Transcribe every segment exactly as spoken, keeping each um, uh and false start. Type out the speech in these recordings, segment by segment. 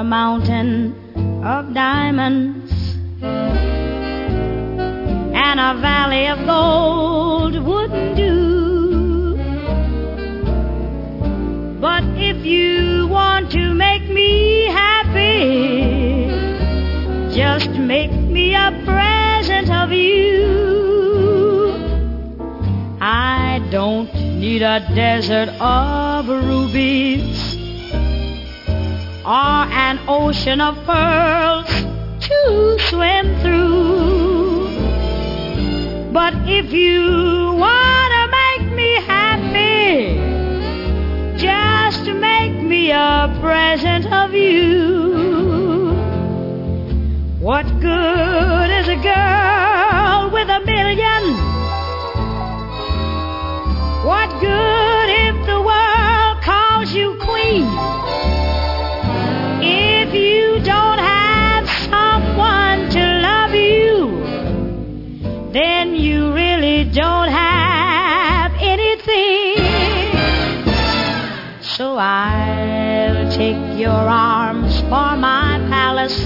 mountain of diamonds and a valley of gold wouldn't do. But if you want to make me happy, just make me a present of you. I don't need a desert of rubies or an ocean of pearls to swim through. But if you want to make me happy, just make me a present of you. What good is a girl with a million? What good if the world calls you queen? If you don't have someone to love you, then you really don't have anything. So I'll take your arms for my palace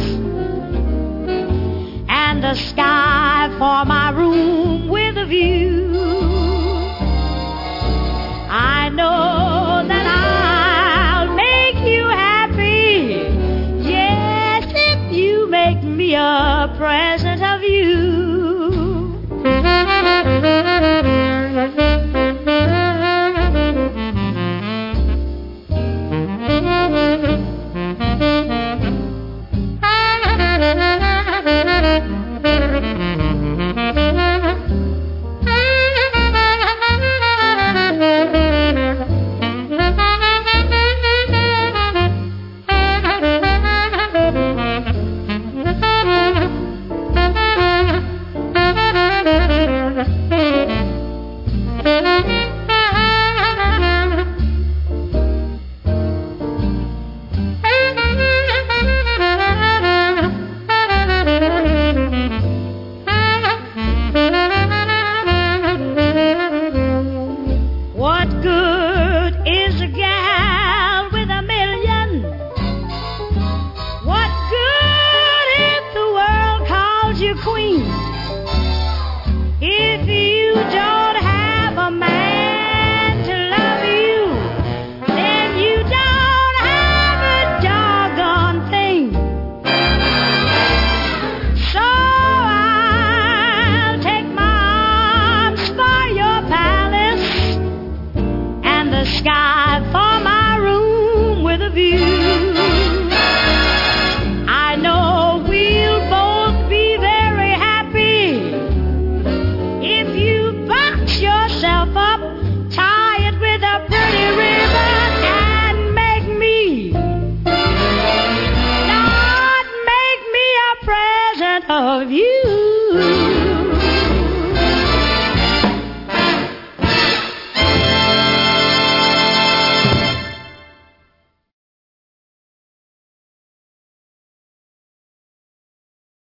and the sky for my room with a view. I know that I'll make you happy, yes, if you make me a present